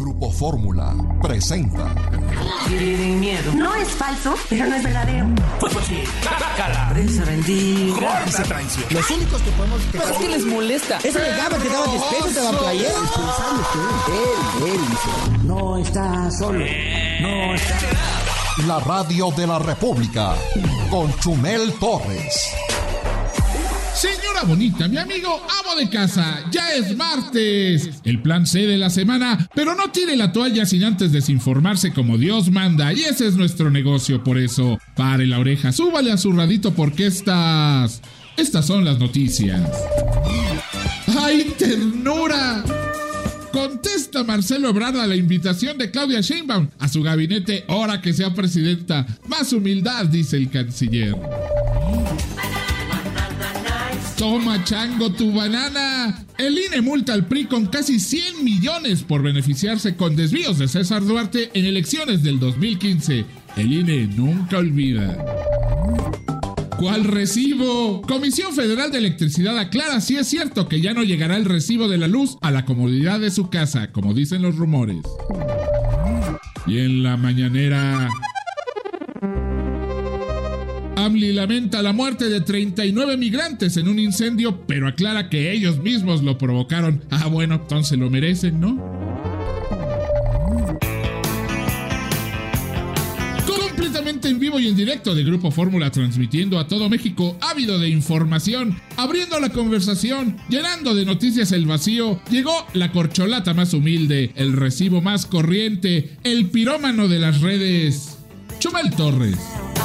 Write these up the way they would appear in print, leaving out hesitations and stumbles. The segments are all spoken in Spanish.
Grupo Fórmula presenta. Tienen miedo. No es falso, pero no es verdadero. Prensa bendiga. Esa traición. Los únicos que podemos... Pero es que les molesta. Ese legado que daba despejo de la playera. Pensando que él dice. No está solo. No está. La Radio de la República con Chumel Torres. Señora bonita, mi amigo amo de casa, ya es martes. El plan C de la semana, pero no tire la toalla sin antes desinformarse como Dios manda. Y ese es nuestro negocio, por eso, pare la oreja, súbale a su radito porque estas son las noticias. ¡Ay, ternura! Contesta Marcelo Ebrard a la invitación de Claudia Sheinbaum a su gabinete ahora que sea presidenta. Más humildad, dice el canciller. Toma, chango, tu banana. El INE multa al PRI con casi 100 millones por beneficiarse con desvíos de César Duarte en elecciones del 2015. El INE nunca olvida. ¿Cuál recibo? Comisión Federal de Electricidad aclara si es cierto que ya no llegará el recibo de la luz a la comodidad de su casa, como dicen los rumores. Y en la mañanera... AMLI lamenta la muerte de 39 migrantes en un incendio, pero aclara que ellos mismos lo provocaron. Ah, bueno, entonces lo merecen, ¿no? Completamente en vivo y en directo de Grupo Fórmula, transmitiendo a todo México, ávido de información, abriendo la conversación, llenando de noticias el vacío, llegó la corcholata más humilde, el recibo más corriente, el pirómano de las redes, Chumel Torres.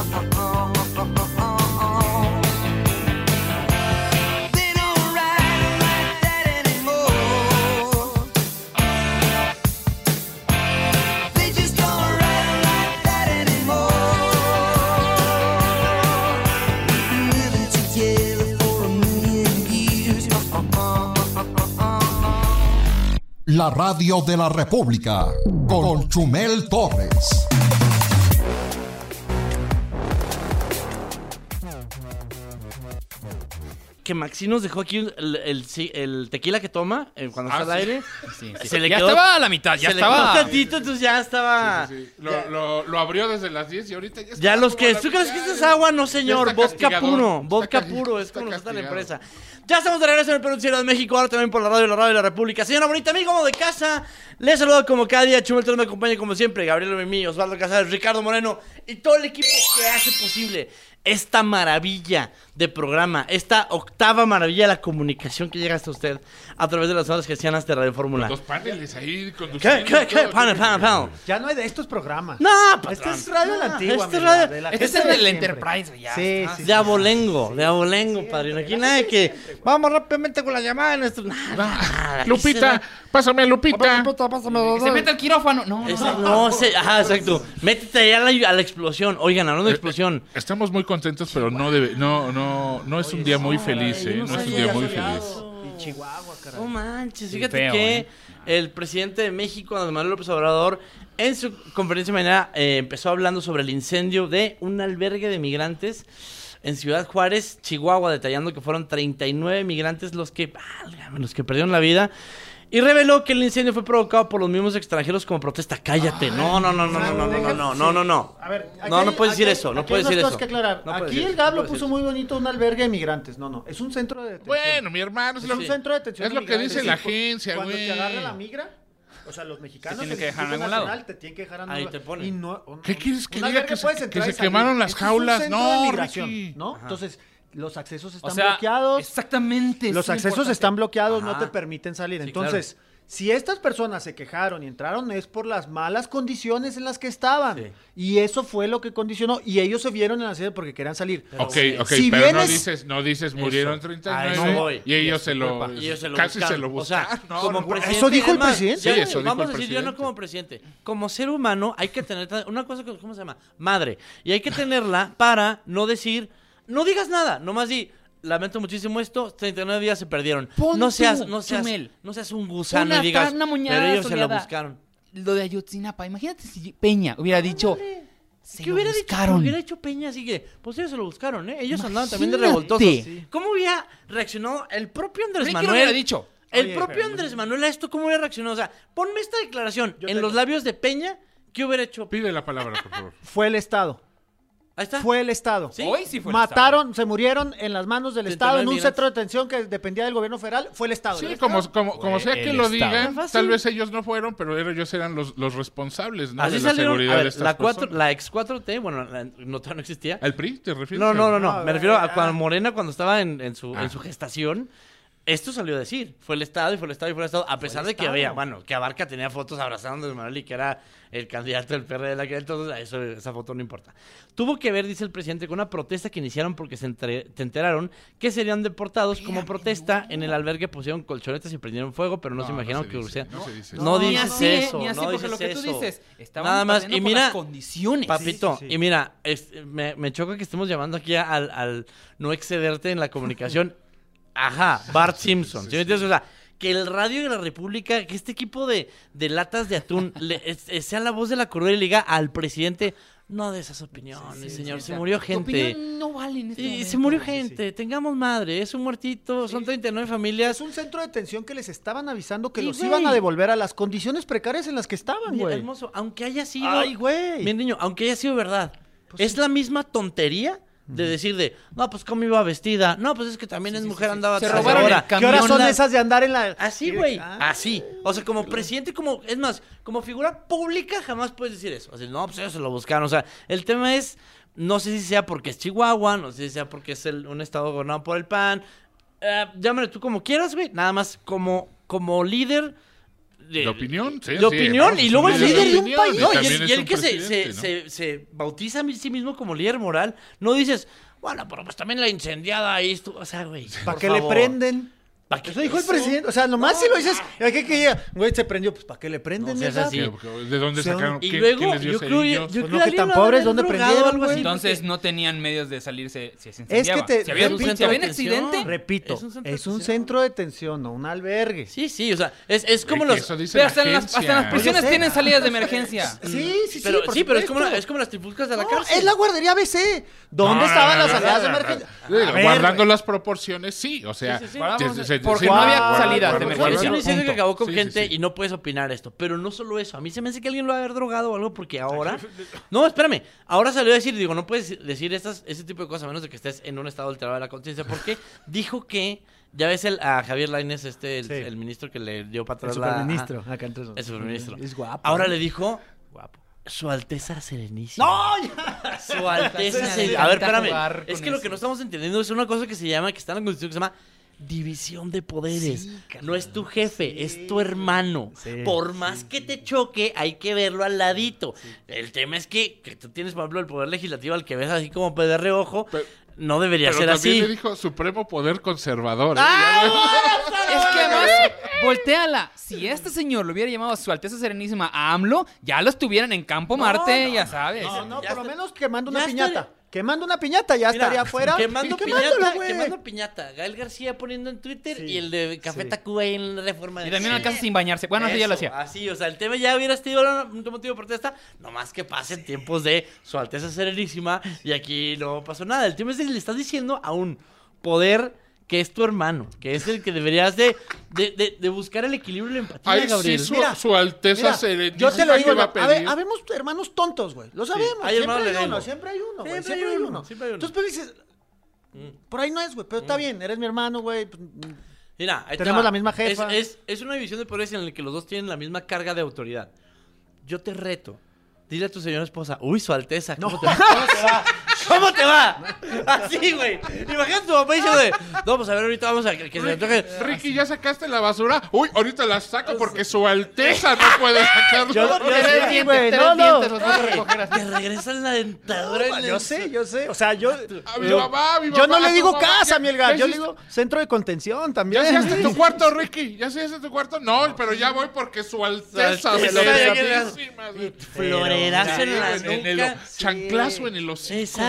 La Radio de la República con Chumel Torres. Que Maxi nos dejó aquí el tequila que toma cuando está al aire. Sí. Se le ya quedó, estaba a la mitad, ya se estaba. le quedó tantito, entonces ya estaba. Sí. Lo abrió desde las 10 y ahorita ya está. Ya los que... ¿Tú crees que esto es agua? No, Ya señor. está Vodka castigador. puro. Vodka Está puro. Es está como nos trata la castigado. empresa. Ya estamos de regreso en el Perú Cielo de México. Ahora también por la radio de la República. Señora bonita, amigo amo de casa. Les saludo como cada día. Chumel Torres me acompaña como siempre. Gabriel Mimí, Osvaldo Casares, Ricardo Moreno y todo el equipo que hace posible esta maravilla de programa, esta octava maravilla de la comunicación que llega hasta usted a través de las ondas cristianas de Radio Fórmula. Los paneles ahí conduciendo. ¿Qué? Panel. Ya no hay de estos programas. No, Este es radio de la antigua. Este es mira, radio- de la Este es gente de el siempre. Enterprise, ya. Sí. De abolengo, padrino. Aquí nada de que vamos rápidamente con la llamada de nuestro... Nada, aquí Lupita, pásame a Lupita. Que se mete al quirófano. Ajá, exacto. Métete ahí a la explosión. Oigan, hablando de explosión. Estamos muy contentos, pero no es un día muy feliz, ¿eh? No es un día muy feliz. Y Chihuahua, caray. No manches, fíjate feo, que el presidente de México, Andrés Manuel López Obrador, en su conferencia de mañana empezó hablando sobre el incendio de un albergue de migrantes en Ciudad Juárez, Chihuahua, detallando que fueron 39 migrantes los que perdieron la vida. Y reveló que el incendio fue provocado por los mismos extranjeros como protesta. Cállate. No. A ver, No puedes decir eso. No puedes decir cosas eso. que aclarar. No puedes Aquí decir el eso, Gablo no puedes puso decir muy bonito un albergue de migrantes. No, es un centro de detención. Bueno, mi hermano, Es un centro de detención. es lo de que migrantes. dice la Sí, agencia, Cuando güey. te agarra la migra, o sea, los mexicanos Te tienen el que dejar en Instituto algún lado. Nacional te tienen que dejar en Ahí algún te lado. ponen. Y no, ¿Qué quieres que un diga? albergue puedes entrar Que y se salir. quemaron las Esto es jaulas. un centro No, de migración, Ricky. ¿no? Entonces, los accesos O están sea, bloqueados. exactamente. Los sí, accesos importante. están bloqueados, no Ajá. te permiten salir. Sí, Entonces, si estas personas se quejaron y entraron es por las malas condiciones en las que estaban. Sí. Y eso fue lo que condicionó. Y ellos se vieron en la sede porque querían salir. Ok, Si pero vienes- no dices murieron Eso. 39 A eso voy. y ellos se lo Y ellos se lo casi buscaron. se lo O sea, buscaron. No, como no, presidente, ¿Eso dijo el es más, presidente? Sí, eso dijo vamos el a decir, yo no presidente. como presidente. Como ser humano hay que tener una cosa que, ¿cómo se llama? Madre. Y hay que tenerla para no digas nada, nomás di, lamento muchísimo esto, 39 días se perdieron. Pon No tú, seas Chumel. un gusano y digas, Una muñeca pero ellos se lo soleada. buscaron. Lo de Ayotzinapa. Imagínate si Peña hubiera dicho... Se ¿Qué lo hubiera buscaron. dicho Peña? Así que, pues ellos se lo buscaron, ¿eh? Ellos andaban también de Imagínate. revoltosos. ¿Cómo hubiera reaccionado el propio Andrés ¿Qué Manuel? hubiera dicho? El propio Andrés Manuel a esto, ¿cómo hubiera reaccionado? O sea, ponme esta declaración en los labios de Peña, ¿qué hubiera hecho? Pide la palabra, por favor. Fue el Estado. Ahí está. Fue el Estado. ¿Sí? Hoy sí fue el Mataron, se murieron en las manos del 39 Estado en un migrantes. centro de detención que dependía del gobierno federal. Fue el Estado. Sí, ¿El como Estado? sea que el lo Estado. digan, Fácil. tal vez ellos no fueron, pero ellos eran los responsables, ¿no? Así de la salieron. seguridad A ver, de estas personas. la ex 4T, bueno, no existía. ¿Al PRI te refieres? No. Me refiero a cuando Morena, cuando estaba en su gestación. Esto salió a decir. Fue el Estado y fue el Estado y fue el Estado. A pesar de que había, bueno, que Abarca tenía fotos abrazando a Andrés Manuel y que era el candidato del PRD de la que entonces esa foto no importa. Tuvo que ver, dice el presidente, con una protesta que iniciaron porque se enteraron que serían deportados como protesta. En el albergue pusieron colchonetas y prendieron fuego, pero no se imaginaron que dice, Urcea. no se dice. No Ni dices así, eso, ni así, no porque dices lo que tú eso. dices, estaban Nada más, peleando y por mira, las condiciones. Papito, Sí, sí. y mira, me choca que estemos llamando aquí al no excederte en la comunicación. Ajá, Bart Simpson. ¿Sí me entiendes? O sea, que el radio de la República, que este equipo de latas de atún sea la voz de la cordura y le diga al presidente, no de esas opiniones, señor, se murió Tu gente. opinión no vale en este Y momento. se murió gente, tengamos madre, es un muertito, son 39 familias. Es un centro de detención que les estaban avisando que Sí, los güey. iban a devolver a las condiciones precarias en las que estaban, Bien, güey. hermoso, aunque haya sido. Ay, güey. Bien, niño, aunque haya sido verdad. Es la misma tontería de decir no, pues cómo iba vestida. No, pues es que también es mujer, andaba Se atrás. robaron el Ahora, camión. ¿Qué horas son la- esas de andar en la...? Así, güey, Ah. así. O sea, como presidente, es más, como figura pública jamás puedes decir eso. Así, no, pues ellos se lo buscaron. O sea, el tema es, no sé si sea porque es Chihuahua, no sé si sea porque es un estado gobernado por el PAN. Llámale tú como quieras, güey. Nada más como líder... ¿De opinión? Sí, de sí, opinión, no, y es luego un el líder líder de de un opinión, país. y No, y también el es un que presidente, se bautiza a sí mismo como líder moral, no dices, bueno, pero pues también la incendiada ahí estuvo. O sea, güey. ¿Para por qué le favor. prenden? ¿Para qué Eso dijo el eso? presidente. O sea, nomás si lo dices, ¿qué diga? Güey, se prendió. Pues, ¿para qué le prenden? No seas mierda? así. Sí, porque ¿de dónde Sí, sacaron? Y ¿Qué luego, les dio yo creo, cerillos? yo Pues creo no, que que tan alguien pobres, lo ¿dónde habrá drogado o prendieron, algo así, güey? Entonces porque- no tenían medios de salirse si se Es que incendiaba. te- si había un repito, accidente, Repito, Es un centro de es un detención. centro de detención, no un albergue. Sí, o sea, es como Que los... eso dice pero la hasta en las agencia. prisiones Oye, tienen sí. salidas de emergencia. Sí, Pero por sí, pero es como, supuesto. es como las trifulcas de la No, cárcel. es la guardería ABC. ¿Dónde estaban las salidas de emergencia? Digo, A ver, guardando güey. las proporciones, sí, o sea, Sí. Porque no había guarda- salidas guarda- de No, emergencia. estoy diciendo que Punto. acabó con Sí, gente sí. y no puedes opinar esto. Pero no solo eso. A mí se me hace que alguien lo va a haber drogado o algo porque ahora... No, espérame. Ahora salió a decir, digo, no puedes decir ese tipo de cosas a menos de que estés en un estado alterado de la conciencia. Porque dijo que... Ya ves a Javier Lainez, el ministro que le dio para El atrás la... superministro. Acá entre El superministro. Es guapo. Ahora le dijo... Guapo. Su Alteza Serenísima. ¡No! Ya. Su Alteza Me Serenísima. A ver, encanta espérame. jugar Es con que lo que eso. no estamos entendiendo es una cosa que se llama, que está en la Constitución, que se llama división de poderes. Sí, carnal. No es tu jefe, es tu hermano. Sí, Por más que te choque, hay que verlo al ladito. El tema es que tú tienes, por ejemplo, el poder legislativo al que ves así como de reojo. Pero- No debería Pero ser también así. le dijo Supremo Poder Conservador. ¿eh? Es que además, volteala. Si este señor lo hubiera llamado a Su Alteza Serenísima a AMLO, ya lo estuvieran en Campo Marte, ya sabes. No, Ya por lo está- menos quemando ya una piñata. estaría- Quemando una piñata, ya Mira, estaría afuera. Quemando Y quemándolo, piñata, güey. quemando piñata. Gael García poniendo en Twitter Sí, y el de Café sí. Tacuba ahí en la Reforma. Y también Sí. alcanza sin bañarse. Bueno, eso ya lo Eso, hacía. Así, o sea, el tema ya hubiera sido un motivo de protesta, nomás que pasen tiempos de Su Alteza Serenísima y aquí no pasó nada. El tema es que le estás diciendo a un poder que es tu hermano, que es el que deberías de buscar el equilibrio y la empatía, Ay, sí, Gabriel. su Alteza Mira, Serenísima. yo te lo digo, ¿qué va a ver, pedir? habemos hermanos tontos, güey. Lo sabemos. hay Siempre hermanos hay de uno, Lego. siempre hay uno, güey. Siempre Siempre hay hay uno, uno. siempre hay uno. Entonces, pero dices, por ahí no es, güey. Pero está bien, eres mi hermano, güey. pues, Mira, ahí te Tenemos va. la misma jefa. Es una división de poderes en la que los dos tienen la misma carga de autoridad. Yo te reto. Dile a tu señora esposa, uy, Su Alteza, ¿cómo te va? ¿Cómo te va? Así, güey. Imagínate tu papá diciendo no, pues a ver, ahorita vamos a que se me antoje. Ricky, ¿ya sacaste la basura? Uy, ahorita la saco porque Su Alteza no puede sacarla. Sí, güey, no. Te regresan la dentadura. en el- Yo sé. O sea, yo. A mi mamá, Yo no a le tu digo mamá, casa, ya- Mielgar. ya Yo le hiciste- digo centro de contención ¿Ya también. hiciste tu cuarto, Ricky? ¿Ya hiciste tu cuarto? No, pero ya voy porque Su Alteza Alteza, Serenísima. Floreras en la En el nuca. chanclazo en el hocico. Exacto.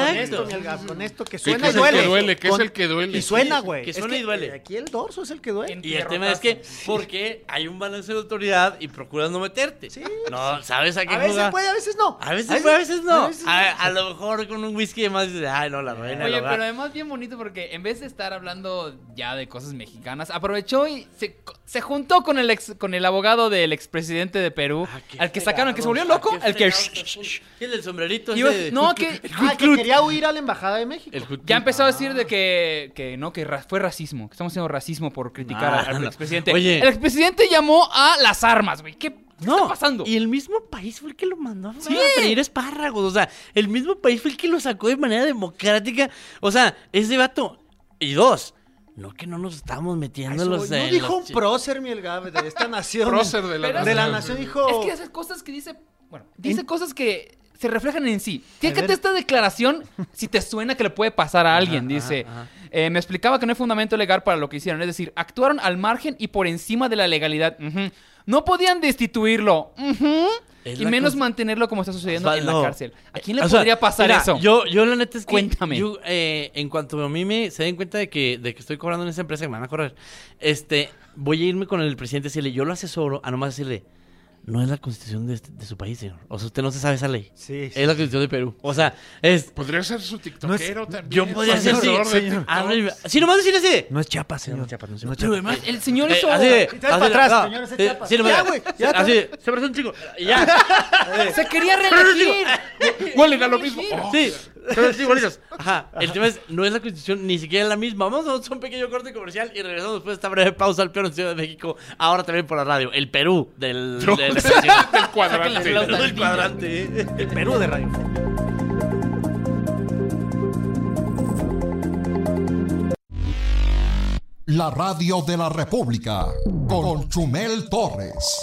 Exacto. Con esto que Que suena es y el que duele. duele, que es el que duele. Y suena, güey. que Es suena y duele. Aquí el dorso es el que duele. Y el tema es que, porque hay un balance de autoridad y procuras no meterte. Sí. No, ¿sabes a qué A veces juega? puede, a veces no. A veces puede, a veces no. a veces no. A lo mejor con un whisky de más dices, ay, no, la reina del Oye, hogar. pero además bien bonito porque en vez de estar hablando ya de cosas mexicanas, aprovechó y se juntó con el abogado del expresidente de Perú, al que sacaron, el que se volvió loco, el que... El del sombrerito Iba- ese de no, Hood que- Clut. Que quería huir a la embajada de México. El Hood Ya Clut. empezó a decir de que fue racismo, que estamos haciendo racismo por criticar al no. expresidente. Oye. El expresidente llamó a las armas, güey. ¿Qué está pasando? Y el mismo país fue el que lo mandó a freír espárragos. O sea, el mismo país fue el que lo sacó de manera democrática. O sea, ese vato. Y dos, no que no nos estamos metiendo en Eso, los... no en dijo los un prócer, mi Gabe, de esta nación. Prócer de la Pero- de la nación. nación dijo... Es que esas cosas que dice, bueno, dice cosas que se reflejan en sí. Fíjate esta declaración si te suena que le puede pasar a alguien. Dice, me explicaba que no hay fundamento legal para lo que hicieron. Es decir, actuaron al margen y por encima de la legalidad. Ujú. No podían destituirlo. Ujú. Es Y la menos cosa- mantenerlo como está sucediendo en la Osvaldo, cárcel. ¿A quién le o sea, podría pasar mira, eso? Yo la neta es que... Cuéntame. Yo, en cuanto a mí se den cuenta de que estoy cobrando en esa empresa que me van a correr, voy a irme con el presidente y decirle, yo lo asesoro, a nomás decirle, no es la constitución de su país, señor. O sea, usted no se sabe esa ley. Sí, sí. Es la constitución de Perú. O sea, es... Podría ser su tiktokero también. Yo podría ser Asesor sí, de señor. TikTok. Sí, nomás decirle así. No es Chiapas, señor. No es Chiapas, no es No es Chiapas. Chiapas. El señor hizo... Así de... Y traes para atrás, señores, es Chiapas. Sí, nomás. Ya, güey, ya Así de, se parece un chico. Y ya. Se quería reelegir. Huelen a lo mismo. Oh, Sí, son igualitos. Ajá. El tema es, no es la constitución, ni siquiera es la misma. Vamos a hacer un pequeño corte comercial y regresamos después de esta breve pausa al peor en Ciudad de México. Ahora también por la radio. El Perú del del cuadrante. del cuadrante. El Perú de Radio. La radio de la República con Chumel Torres.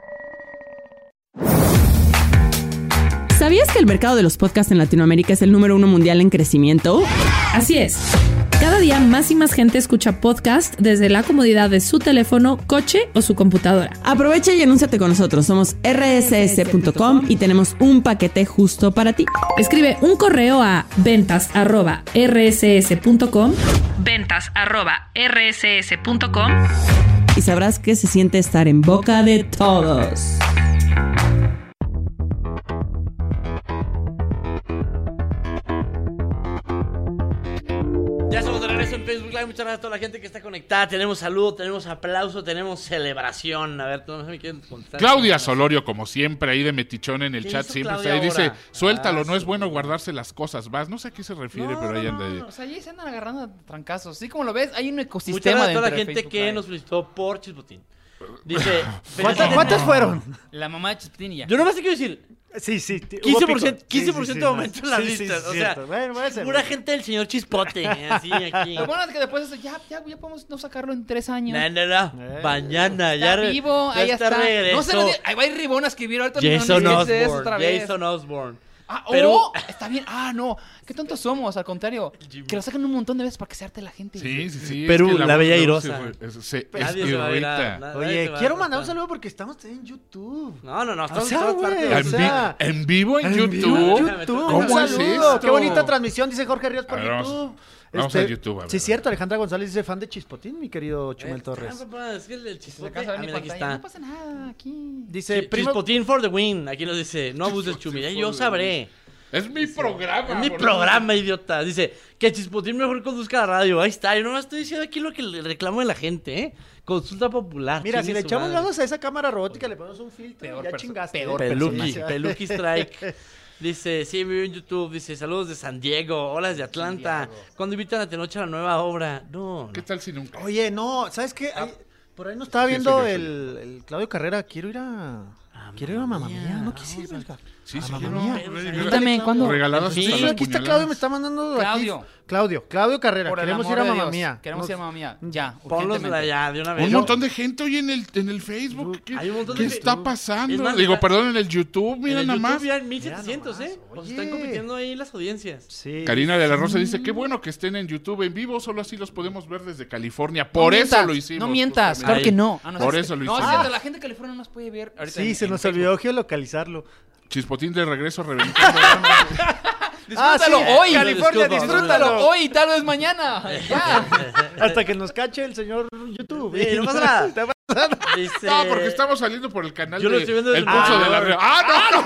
¿Sabías que el mercado de los podcasts en Latinoamérica es el número 1 mundial en crecimiento? Así es. Cada día más y más gente escucha podcast desde la comodidad de su teléfono, coche o su computadora. Aprovecha y anúnciate con nosotros. Somos rss.com y tenemos un paquete justo para ti. Escribe un correo a ventas@rss.com. ventas@rss.com. Y sabrás que se siente estar en boca de todos. Ya estamos de regreso en Facebook Live. Muchas gracias a toda la gente que está conectada. Tenemos saludo, tenemos aplauso, tenemos celebración. A ver, no me quieren contestar. Claudia Solorio, como siempre, ahí de metichón en el ¿Qué chat, hizo siempre Claudia está ahí. Dice, ahora? suéltalo, no es su bueno madre. guardarse las cosas. Vas, no sé a qué se refiere, pero ahí anda. O sea, allí se andan agarrando a trancazos. Sí, como lo ves, hay un Muchas ecosistema gracias a toda la dentro de gente Facebook que Live. nos felicitó por Chispotín. Dice, ¿Cuántas fueron? La mamá de Chispitín y ya. Yo nomás te quiero decir, Sí, sí. 15% de aumento en las listas. O sea, bueno, puede ser. pura gente del señor Chispote. Así aquí. Lo bueno es que después eso, ya podemos no sacarlo en 3 años. No. Mañana, Está ya. vivo, ahí ya está. regreso. No se le ahí va a ir Ribón a escribir ahorita. Jason no dice eso Osborne. otra vez. Jason Osborne. Ah, Pero- está bien. Ah, no. Qué tontos somos, al contrario. Que lo saquen un montón de veces para que se arte la gente. Sí. Perú, es que la voz bella de Irosa. se Nadie se va a ir a- irrita. nadie Oye, se va a quiero ir mandar a- un saludo porque estamos en YouTube. No, O estamos sea, en todas güey, partes. o sea, En vivo en en YouTube. YouTube, ¿Cómo un es saludo. esto? Qué bonita transmisión, dice Jorge Ríos por A ver, YouTube. vamos a YouTube, a ver. Sí, es cierto, Alejandra González dice fan de Chispotín, mi querido Chumel Ah, Torres. papá, es que el Se chispote. alcanza a ver mi mira, aquí pantalla. está. No pasa nada aquí. Dice, primo, Chispotín for the win. Aquí nos dice, no abuses, Chumi. Ya yo sabré. Es mi programa. Es mi por programa, idiota. Dice que Chispotín mejor conduzca la radio. Ahí está. Yo nomás estoy diciendo aquí lo que le reclamo de la gente, ¿eh? Consulta popular. mira, si chingue le su echamos madre. ganas a esa cámara robótica, le ponemos un filtro Peor y ya perso- chingaste. peor Peluqui, personaje. Peluqui Strike. Dice, sí, vive en YouTube. Dice, saludos de San Diego. Hola desde Atlanta. ¿Cuándo invitan a Tenoch a la nueva obra? No. ¿Qué tal si nunca? Oye, no, ¿sabes qué? Por ahí nos estaba Sí, viendo soy yo, el Claudio Carrera. Quiero ir a Mamma Mía. No quisiera, Edgar. Sí, A sí, Mamma no. Mía. Cuéntame, ¿cuándo? Regaladas Sí, hasta las aquí está puñaladas. Claudio, me está mandando Claudio. Claudio Carrera. Por el Queremos amor ir a de Mamma Dios, Mía. Queremos ir a Mamma Mía. Ya, Ponlosla urgentemente. ya de una vez. Un montón de gente hoy en el Facebook. ¿Qué, Hay un montón qué de está Facebook. pasando? Es más, Digo, mira, perdón, en el YouTube, En mira el nada YouTube más. ya en 1700, ¿eh? Oye. O sea, están compitiendo ahí las audiencias. Sí. Karina de la Rosa dice, qué bueno que estén en YouTube en vivo, solo así los podemos ver desde California. No Por eso mientas, lo hicimos. No mientas, justamente. claro Ahí. que no. Por eso lo No, es hicimos. cierto, la gente de California nos puede ver. ahorita Sí, en- se en nos Facebook. olvidó geolocalizarlo. Chispotín de regreso reventando. Disfrútalo sí, hoy. California, disfrútalo hoy, tal vez mañana. Ya. Hasta que nos cache el señor YouTube. Sí, no pasa nada. Te pasa nada. Dice... No, porque estamos saliendo por el canal Yo lo estoy viendo El desde- Pulso de la Rea. ¡No!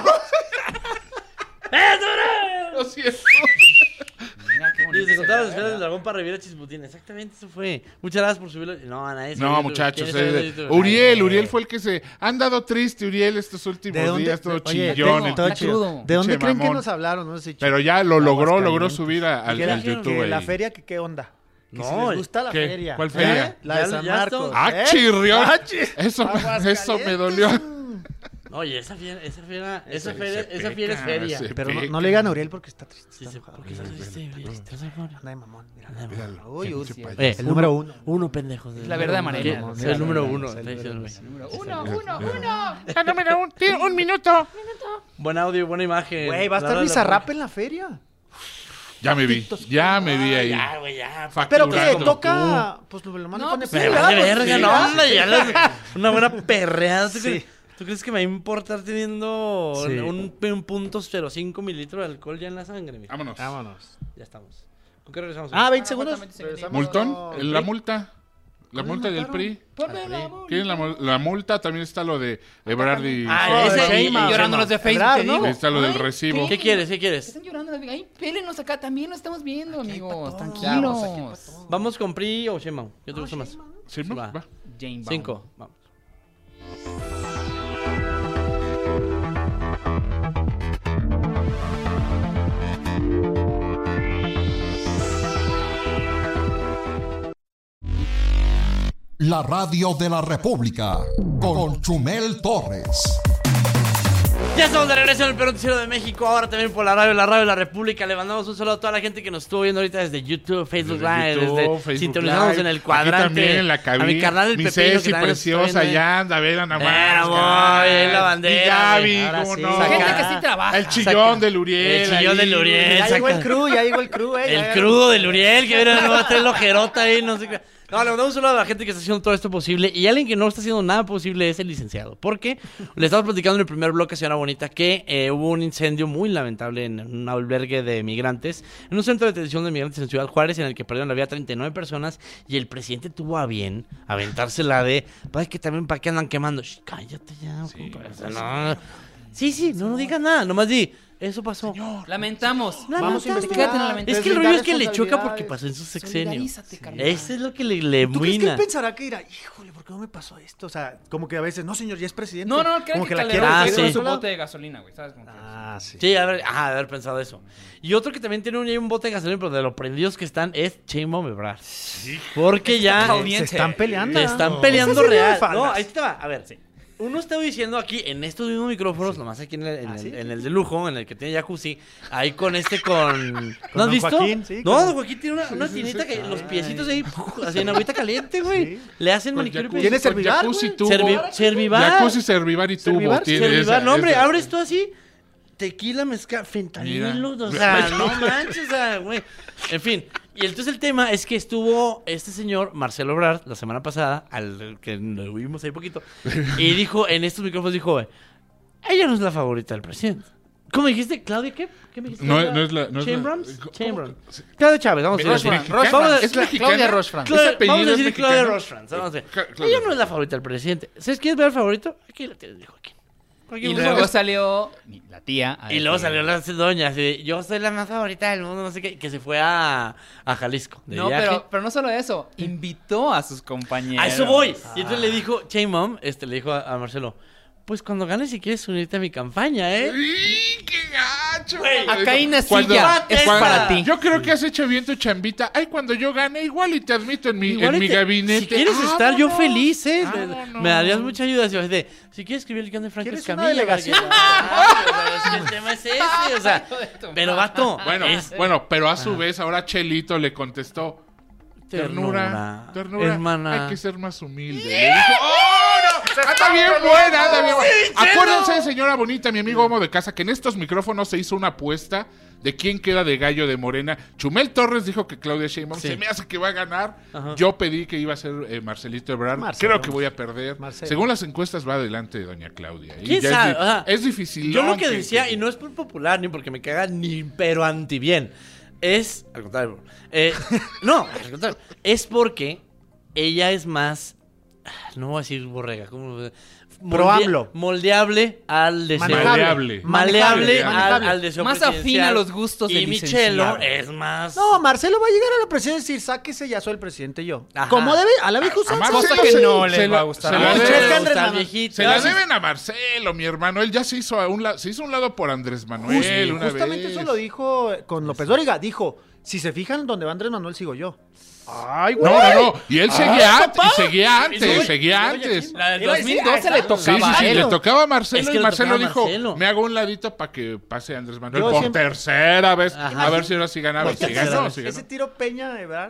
Lo siento. Mira qué bonito. Dice, contar las esferas del dragón para revivir a Chispotín. Exactamente, eso fue. Muchas gracias por subirlo. No, nadie subió No, YouTube. muchachos. ¿Quién está viendo YouTube? Uriel fue el que se... Ha andado triste, Uriel, estos últimos días. Todo Oye, chillón. tengo- el todo pinche- crudo. ¿De dónde pinche creen que mamón. nos hablaron? No sé, Pero ya lo logró Aguascalientes. subir al Que la- YouTube. que la ahí. feria, que qué onda. Que si No, les gusta la ¿qué? feria. ¿Cuál feria? La de Ya- San ya Marcos. estamos- ¡Ah, chirrión! Ah, Eso me dolió. Oye, esa fiera es feria. se Pero no, peca. no le digan a Uriel porque está triste. Sí, Está sí, enojado. ¿por qué estás triste, Uriel? ¿Estás enojado? Anda de mamón. Mira. Míralo, Uy, uy, pinche sí. payaso. El número uno. Uno, pendejos. La verdad amarela. Es el número uno. Es el está número diciendo, güey. Uno. Tiene un minuto. Buen audio, buena imagen. Güey, va a estar Bizarrap en la feria. Ya me vi ahí. Ya, güey, ya. Pero que facturando. toca. Pues lo mando No, con pues, el Me vale verga, no, hombre, ya una buena perreada. Sí. ¿Tú crees que me va a importar teniendo Sí. un punto 0.5 mililitros de alcohol ya en la sangre? Mijo? Vámonos. Vámonos. Ya estamos. ¿Con qué regresamos? 20 segundos. ¿Multón? ¿El La PRI? multa. La multa del PRI. Ponme la multa. ¿Quieren la multa? También está lo de Ebrard y... ese Llorando los de Facebook, Ebrard, te ¿no? digo. Está lo del Ay, recibo. ¿Qué quieres? ¿Qué quieres? Están llorando. Ay, pélenos acá. También lo estamos viendo, amigos. todos. Tranquilos. ¿Vamos con PRI o Sheinbaum? ¿Qué te gusta más? ¿Sí, no? Va. Va. Jane Baum. 5. Vamos. La radio de la República con Chumel Torres. Ya estamos de regreso en el Perro Noticiero de México. Ahora también por la radio de la República. Le mandamos un saludo a toda la gente que nos estuvo viendo ahorita desde YouTube, Facebook Desde Live, YouTube, desde Facebook sintonizamos Live. en el Aquí cuadrante. también en la cabina. A mi carnal el Mi Pepino, Ceci que también nos está preciosa, viendo. ya anda, ve nada más. Era voy, caray. la bandera, Y Gaby, güey. Ahora cómo sí. no. Gente que sí trabaja. El chillón del Uriel. El chillón ahí. del Uriel. Ya llegó el saca- crew, ya llegó el crew, El crudo del Uriel, que viene a traer la ojerota ahí, no sé qué. No, le mandamos un saludo a la gente que está haciendo todo esto posible. Y alguien que no está haciendo nada posible es el licenciado. Porque le estamos platicando en el primer bloque, señora Bonita, que hubo un incendio muy lamentable en un albergue de migrantes, en un centro de detención de migrantes en Ciudad Juárez, en el que perdieron la vida 39 personas. Y el presidente tuvo a bien aventársela de, "Pues que también para qué andan quemando." Shh, cállate ya, compadre. O sea, no. Sí, no digas nada, nomás di. Eso pasó. Lamentamos. Vamos a investigar. Quédate en la lamentación. Es que el rollo es que le choca responsabilidades. porque pasó en su sexenio. Solidarízate, carnal. Eso es lo que le ¿Tú crees que él muina. pensará que dirá, híjole, ¿por qué no me pasó esto? O sea, como que a veces, no señor, ya es presidente. No, creo como que la Calderón quiere sí. quiere sí. su bote de gasolina, güey. ¿Sabes? Como que- Sí. Sí, haber pensado eso. Y otro que también tiene un bote de gasolina, pero de lo prendidos que están, es Sheinbaum Ebrard. Porque ya caliente. Se están peleando. se están peleando Ese sí de real. faldas. No, ahí te va. A ver, uno está diciendo aquí, en estos mismos micrófonos, nomás aquí en el de lujo, en el que tiene jacuzzi, ahí con ¿no has don visto? Joaquín, sí, No, con- don Joaquín tiene una tinita que los piecitos ahí, así en agüita caliente, güey. Le hacen manicure. Jacuzzi, ¿Tiene con Servivar, jacuzzi güey? tubo. Servivar. Jacuzzi, Servivar y tubo. Servivar, tiene Servivar, esa- no, hombre, esa- abres tú así. Tequila, mezcal, fentanilo, Mira. o sea, no manches, o sea, güey. En fin, y entonces el tema es que estuvo este señor, Marcelo Ebrard, la semana pasada, al que lo vimos ahí poquito, y dijo, en estos micrófonos dijo, ella no es la favorita del presidente. ¿Cómo dijiste? ¿Claudia qué? ¿Qué me dijiste? No es la- no es la- Chambers. ¿cómo? Claudia Chávez, vamos a Mira, decir. mexicana. Vamos a- Es mexicana. Claudia Rochefran. Ese apellido Vamos a es decir Claudia mexicano. Rochefran. Vamos a decir. Claudia. Ella no es la favorita del presidente. ¿Sabes quién es ver favorito? Aquí la tienes, dijo aquí. Y luego salió la tía. a Y luego decir- salió la doña, así de, yo soy la más favorita del mundo, no sé qué, que se fue a Jalisco. De No, viaje. pero no solo eso. Invitó a sus compañeros. A eso voy. Y entonces le dijo, Sheinbaum, le dijo a Marcelo, pues cuando ganes si quieres unirte a mi campaña, ¿eh? ¡Y qué gacho! Güey, acá hay una Cuando- silla, es cuando- para ti. Yo creo que has hecho bien tu chambita. Ay, cuando yo gane, igual y te admito en mi, Igual en y mi te- gabinete. Si quieres estar, yo Vámonos. feliz, ¿eh? Vámonos. Me darías mucha ayuda. Si quieres escribir el guión de Franco ¿Quieres una Escamilla. delegación? Pero es que el tema es ese, o sea. Pero, vato, Bueno, pero a su vez, ahora Chelito le contestó. Ternura, Ternura, hermana. hay que ser más humilde. Le dijo, ¡oh, no! Anda bien buena, anda bien buena. Acuérdense, señora bonita, mi amigo Homo de casa, que en estos micrófonos se hizo una apuesta de quién queda de gallo de Morena. Chumel Torres dijo que Claudia Sheinbaum se me hace que va a ganar. Ajá. Yo pedí que iba a ser Marcelito Ebrard. Creo que voy a perder. Según las encuestas va adelante doña Claudia. ¿Quién sabe? Es difícil. Yo lo que decía, y no es por popular ni porque me caga ni pero anti bien, es al contrario. No, al contrario. Es porque ella es más, no voy a decir borrega, ¿cómo? Moldeable al deseo. Maleable al deseo. Más afín a los gustos del licenciado. Y Michelo es más. No, Marcelo va a llegar a la presidencia y decir, sáquese, ya soy el presidente yo. Ajá. Como debe, a la vieja usanza. Cosa que no le va a gustar. Se la deben a Marcelo, mi hermano. Él ya se hizo a un lado por Andrés Manuel una justamente vez. Eso lo dijo con López Dóriga. Dijo, si se fijan donde va Andrés Manuel, sigo yo. Ay, güey. No. Y él seguía antes. La del 2012 le tocaba. Sí, le tocaba a Marcelo y Marcelo dijo, me hago un ladito para que pase Andrés Manuel por tercera vez. A ver si ahora sí ganaba. Ese tiro Peña Ebrard.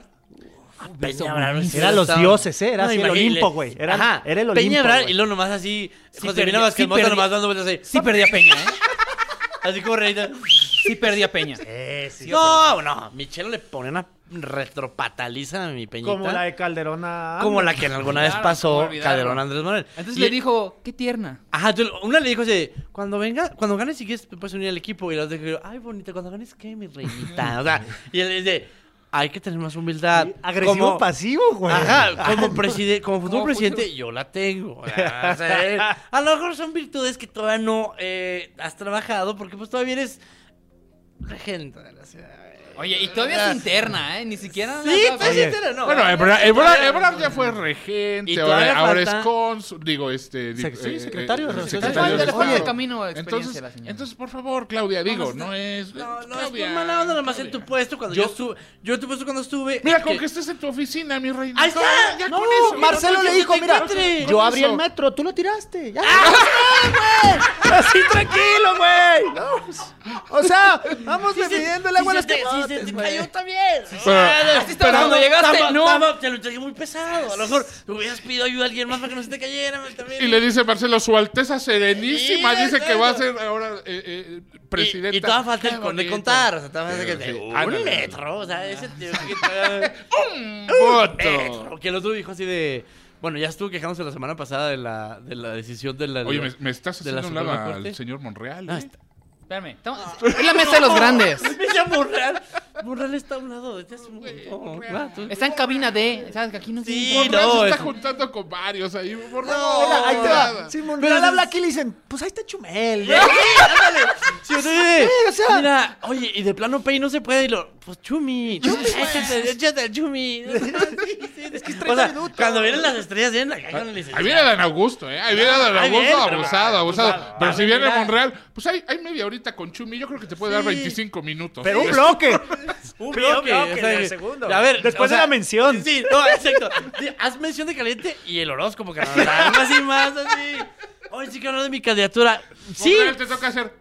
Era los dioses, era así el Olimpo, güey. Era el Olimpo. Peña Ebrard y luego nomás así. Josefina Vázquez Mota nomás dando vueltas así. Sí perdía Peña, Así como reída. Sí perdía Peña. No. Michelo le pone una retropataliza a mi Peñita. Como la de Calderón a... Como la que alguna vez pasó Calderón a Andrés Manuel. Entonces le dijo, qué tierna. Ajá, una le dijo así, cuando ganes si quieres puedes unir al equipo. Y la otra dijo, ay, bonita, cuando ganes, ¿qué, mi reinita? O sea, y él dice, hay que tener más humildad. Agresivo pasivo, güey. Ajá, como futuro presidente, yo la tengo. O sea, a lo mejor son virtudes que todavía no has trabajado, porque pues todavía eres regente de la ciudad. Oye, y todavía es interna, Ni siquiera... Sí, todavía es interna, no. Bueno, Ebrard ya fue regente, ahora es cónsul, secretario de Relaciones. Entonces, por favor, Claudia, no es... No, es por mala onda nomás en tu puesto cuando yo en tu puesto cuando estuve... Mira, con que estés en tu oficina, mi reina. ¡Ahí está! Ya no, con eso. Marcelo le dijo, mira, yo abrí el metro, tú lo tiraste. Ya. Güey. Así tranquilo, güey. O sea, vamos dividiendo el agua en las se te cayó también. Así estaba cuando llegaste. Te lo entregué muy pesado. A lo mejor te hubieras pedido ayuda a alguien más para que no se te cayera. También. Y le dice Marcelo, su Alteza Serenísima dice que va a ser ahora presidenta. Y todavía falta el de contar. O sea, todavía falta que un metro. O sea, ese tío un voto. Que el otro dijo así de... Bueno, ya estuvo quejándose la semana pasada de la decisión de la... Oye, me estás haciendo un lado al señor Monreal. Espérame, es la mesa de los grandes. Monreal está a un lado. Está en cabina D. ¿Sabes que aquí no Monreal se está juntando con varios ahí. Por favor. Ahí te va. Si Monreal habla aquí, le dicen, pues ahí está Chumel. Sí, o sea. Mira, oye, y de plano Pei no se puede. Y pues Chumi. Échate el Chumi. Es que es 30 minutos. Cuando vienen las estrellas, vienen acá con el licenciado. Ahí viene Dan Augusto, Ahí viene Dan Augusto, abusado. Pero si viene Monreal, pues hay media horita con Chumi. Yo creo que te puede dar 25 minutos. Pero un bloque. Un bloque. El segundo. A ver, después de la mención. Sí, no, exacto. Haz mención de caliente y el horóscopo, carnal. Algo así más, así. Hoy sí que hablo de mi candidatura. Sí. Monreal te toca hacer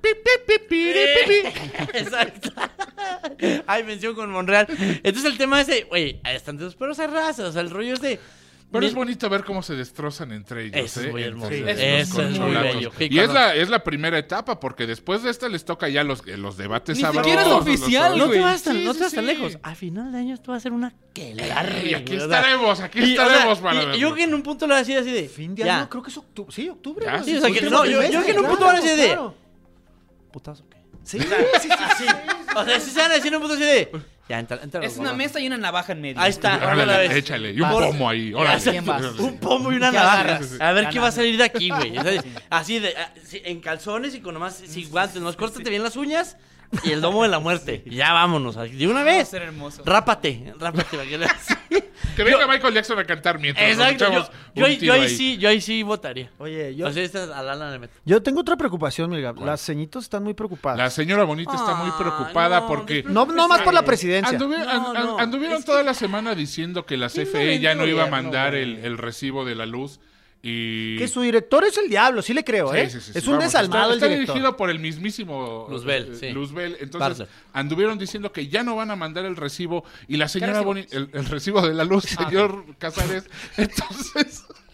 Exacto. Hay mención con Monreal. Entonces el tema es de, oye, están de dos perros a raza. O sea, el rollo es de... Pero es bonito ver cómo se destrozan entre ellos. Eso es muy hermoso. Eso es muy bello. Y es la primera etapa, porque después de esta les toca ya los debates sabrosos. Ni siquiera es oficial, no te vas tan lejos. A final de año esto va a ser una Y aquí estaremos para y yo que en un punto lo decía así de... Fin de año, creo que es octubre. Sí, octubre. Sí, o sea, yo que en un punto lo decía de... ¿Putazo qué? Sí. O sea, si se van a decir en un punto así de... Ya, es una mesa y una navaja en medio. Ahí está. Échale. Y un pomo ahí. Un pomo y una navaja. A ver qué va a salir de aquí, güey. Así de... En calzones y con nomás... Sin guantes. Nomás córtate bien las uñas. Y el domo de la muerte. Y ya vámonos. De una vez. Va a ser hermoso. Rápate. Que venga Michael Jackson a cantar mientras. Exacto. Yo ahí sí votaría. Oye, yo... O sea, a Lana le meto. Yo tengo otra preocupación, Milga. Las ceñitos están muy preocupadas. La señora bonita está muy preocupada porque... No más por la presidencia. Anduvieron toda la semana diciendo que la CFE ya no iba a mandar el recibo de la luz. Y... Que su director es el diablo, sí le creo, Sí, es un desalmado el director. Está dirigido por el mismísimo Luzbel. Entonces, anduvieron diciendo que ya no van a mandar el recibo y la señora el recibo de la luz, señor Casares. Entonces...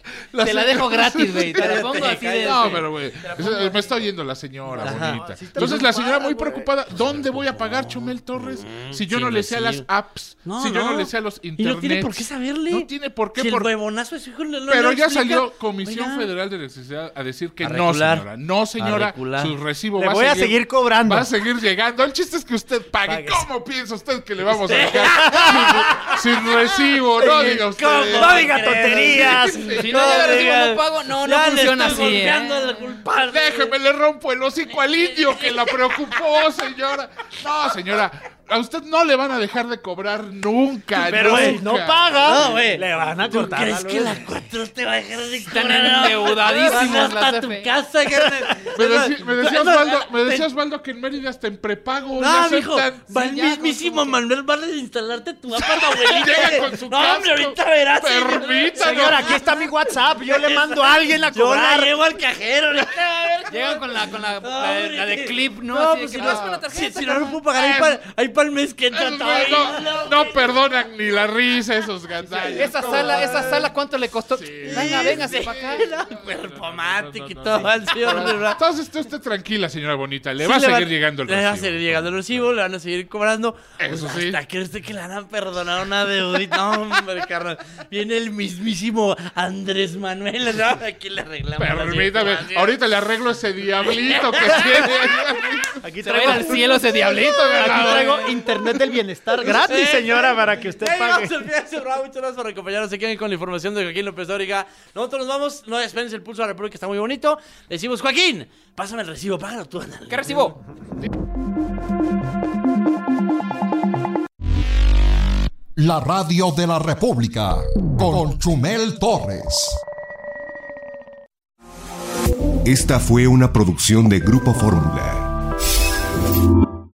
Te la dejo gratis, güey. Te la pongo así de... No, pero güey, me está oyendo la señora bonita. Entonces la señora muy preocupada, ¿dónde voy a pagar Chumel Torres si yo no le sé a las apps? Si yo no le sé a los internet. Y no tiene por qué saberle. No tiene por qué. Si el huevonazo es hijo, pero ya salió Comisión Federal de Electricidad a decir que no, señora. No, señora, su recibo le voy a seguir cobrando. Va a seguir llegando. El chiste es que usted pague. ¿Cómo piensa usted que le vamos a dejar sin recibo? No diga usted. No diga tonterías. Si no llega recibo, no pago. No funciona así. Déjeme, le rompo el hocico al indio que la preocupó, señora. No, señora. A usted no le van a dejar de cobrar nunca. Pero si no paga, güey, le van a cortar. ¿Crees que la 4 te va a dejar de Están endeudadísimos hasta tu casa? Me decía Osvaldo que en Mérida hasta en prepago. No, mijo, va el mismísimo Manuel Barra de instalarte tu app para abuelita. Llega con su casco. Hombre, ahorita verás. Permítanos. Señora, aquí está mi WhatsApp. Yo le mando a alguien a cobrar. Yo la llevo al cajero. Llegan con la de clip, ¿no? No, así pues que si vas con la tarjeta. no lo puedo pagar, ahí para el mes que entra. No perdonan ni la risa esos gandallas. Esa sala, ¿cuánto le costó? Véngase para acá. Performático y todo. Entonces usted tranquila, señora bonita. Le va a seguir llegando el recibo. Le va a seguir llegando el recibo, le van a seguir cobrando. Eso sí. Hasta que le van a perdonar una deudita. No, hombre, carnal. Viene el mismísimo Andrés Manuel. ¿No? Aquí le arreglamos. Permítame. Ahorita le arreglo ese diablito que tiene. Aquí traigo al cielo ese diablito. Aquí traigo internet del bienestar gratis, señora, para que usted pague. Muchas gracias por acompañarnos. Se queden con la información de Joaquín López Dóriga. Nosotros nos vamos. No espérense el pulso de la República, está muy bonito. Le decimos, Joaquín, pásame el recibo, págalo tú. ¿Qué recibo? La radio de la República con Chumel Torres. Esta fue una producción de Grupo Fórmula.